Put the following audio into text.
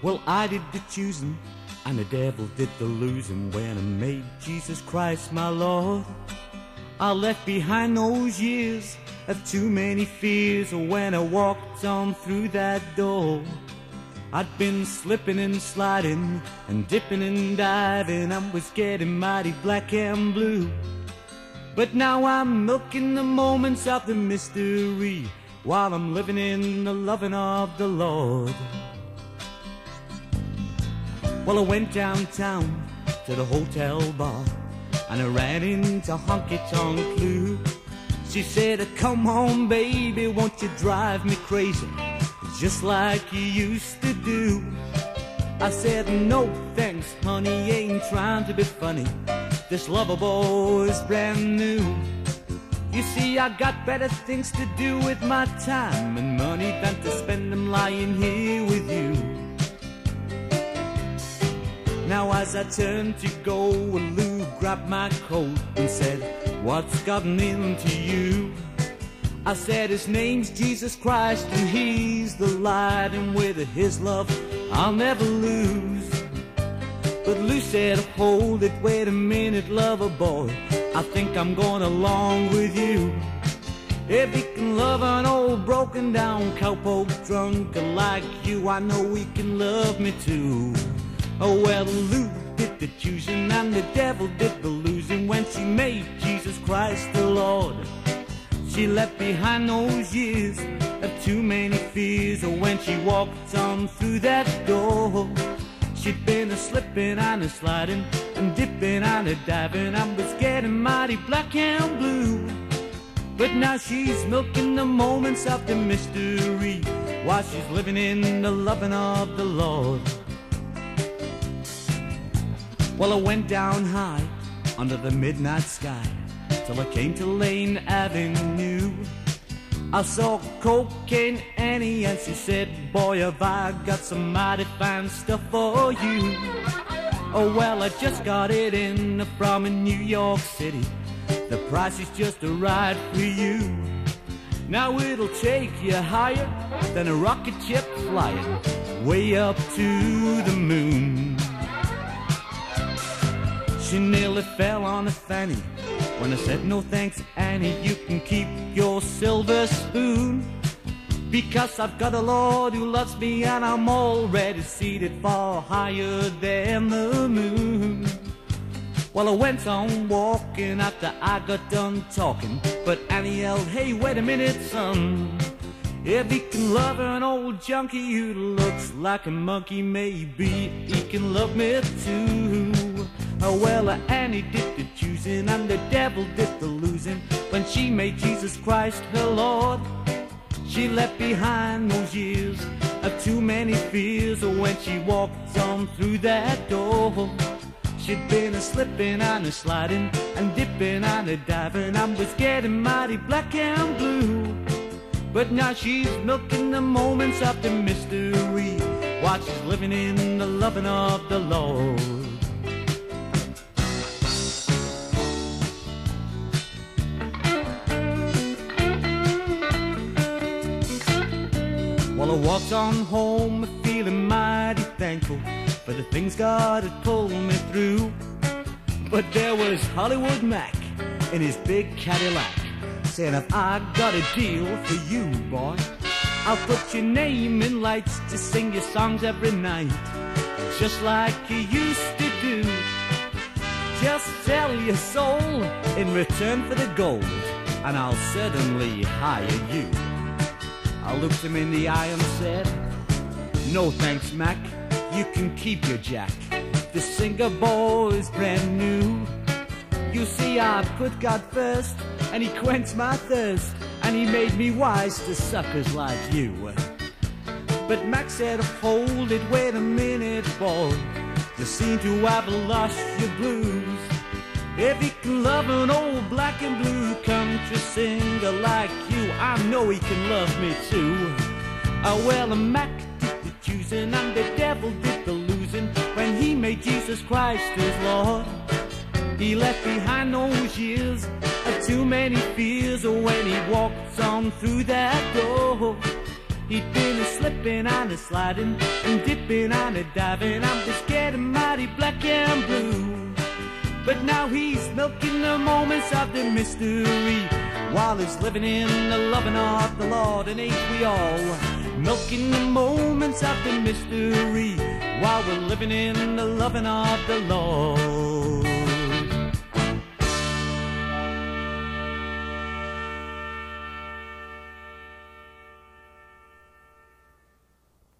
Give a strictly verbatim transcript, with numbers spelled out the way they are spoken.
Well, I did the choosing, and the devil did the losing when I made Jesus Christ my Lord. I left behind those years of too many fears when I walked on through that door. I'd been slipping and sliding and dipping and diving, I was getting mighty black and blue. But now I'm milking the moments of the mystery while I'm living in the loving of the Lord. Well, I went downtown to the hotel bar and I ran into Honky Tonk Lou. She said, come on baby, won't you drive me crazy just like you used to do. I said, no thanks honey, ain't trying to be funny, this lover boy is brand new. You see, I got better things to do with my time and money than to spend them lying here with you. Now as I turned to go, Lou grabbed my coat and said, what's gotten into you? I said, his name's Jesus Christ and he's the light, and with his love I'll never lose. But Lou said, hold it, wait a minute, lover boy, I think I'm going along with you. If he can love an old broken down cowpoke drunk like you, I know he can love me too. Oh well, Lou did the choosing and the devil did the losing when she made Jesus Christ the Lord. She left behind those years of too many fears when she walked on through that door. She'd been a slipping and a sliding and dipping and a diving, I was getting mighty black and blue. But now she's milking the moments of the mystery while she's living in the loving of the Lord. Well, I went down high under the midnight sky till I came to Lane Avenue. I saw Cocaine Annie and she said, boy, have I got some mighty fine stuff for you. Oh well, I just got it in from New York City, the price is just right for you. Now it'll take you higher than a rocket ship flying way up to the moon. She nearly fell on a fanny when I said, no thanks Annie, you can keep your silver spoon, because I've got a Lord who loves me and I'm already seated far higher than the moon. Well, I went on walking after I got done talking, but Annie yelled, hey wait a minute son, if he can love an old junkie who looks like a monkey, maybe he can love me too. Oh well, Annie did the choosing and the devil did the losing when she made Jesus Christ her Lord. She left behind those years of too many fears when she walked on through that door. She'd been a slipping and a sliding and dipping and a diving, and was getting mighty black and blue. But now she's milking the moments of the mystery while she's living in the loving of the Lord. Well, I walked on home feeling mighty thankful for the things God had pulled me through. But there was Hollywood Mac in his big Cadillac saying, if I got a deal for you, boy, I'll put your name in lights to sing your songs every night, just like you used to do. Just sell your soul in return for the gold, and I'll certainly hire you. I looked him in the eye and said, no thanks Mac, you can keep your jack, the singer boy's brand new. You see, I put God first and he quenched my thirst, and he made me wise to suckers like you. But Mac said, hold it, wait a minute boy, you seem to have lost your blues. If he can love an old black and blue country singer like you, I know he can love me too. Oh well, a Mac did the choosing and the devil did the losing when he made Jesus Christ his Lord. He left behind those years of too many fears when he walked on through that door. He'd been a slipping and a sliding and dipping and a diving and was getting mighty black and blue. But now he's milking the moments of the mystery while he's living in the loving of the Lord. And ain't we all milking the moments of the mystery while we're living in the loving of the Lord?